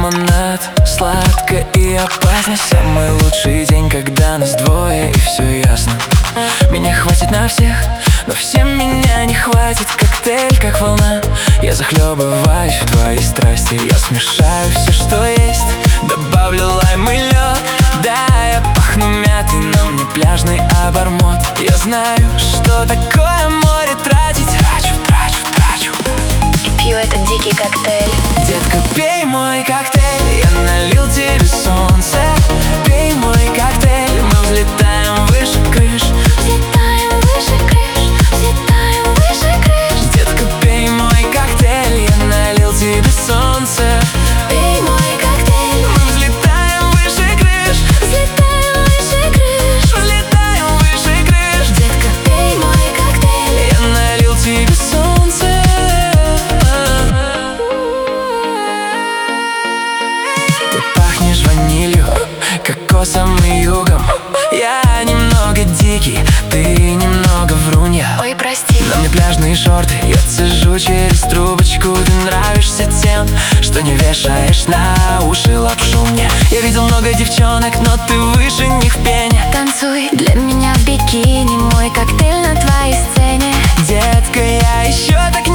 лимонад, сладко и опасно. Самый лучший день, когда нас двое и все ясно. Меня хватит на всех, но всем меня не хватит. Коктейль, как волна, я захлебываюсь в твоей страсти. Я смешаю все, что есть, добавлю лайм и лед. Да, я пахну мятой, но мне пляжный обормот. Я знаю, что такое море тратить. Трачу. И пью этот дикий коктейль. Детка, пей мой коктейль, я налил тебе солнце. Пей мой коктейль, мы взлетаем выше крыш. Взлетаем выше крыш, взлетаем выше крыш. Детка, пей мой коктейль, я налил тебе солнце. Пей мой коктейль, Мы взлетаем выше крыш. взлетаем выше крыш. Взлетаем выше крыш. Детка, пей мой коктейль. Я налил тебе солнце. Ты пахнешь ванилью, кокосом и югом. Я немного дикий, ты немного врунья. Ой, прости. На мне пляжные шорты, я цежу через трубочку. Ты нравишься тем, что не вешаешь на уши лапшу мне. Я видел много девчонок, но ты выше них в пене. Танцуй для меня в бикини, мой коктейль на твоей сцене. Детка, я еще так